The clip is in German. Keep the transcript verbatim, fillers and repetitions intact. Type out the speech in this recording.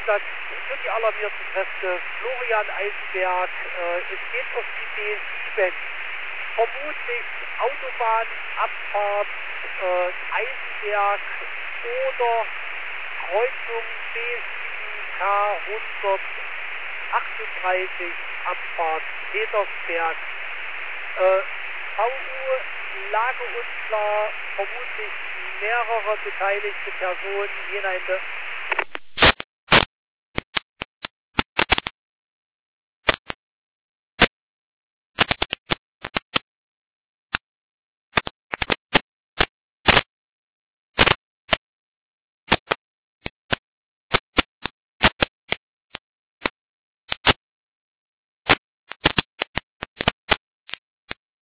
Einsatz für die alarmierten Kräfte Florian Eisenberg. Äh, es geht auf die B sieben. Vermutlich Autobahnabfahrt äh, Eisenberg oder Kreuzung B sieben K hundertachtunddreißig Abfahrt Petersberg. Äh, V U, Lage unklar, vermutlich mehrere beteiligte Personen je nach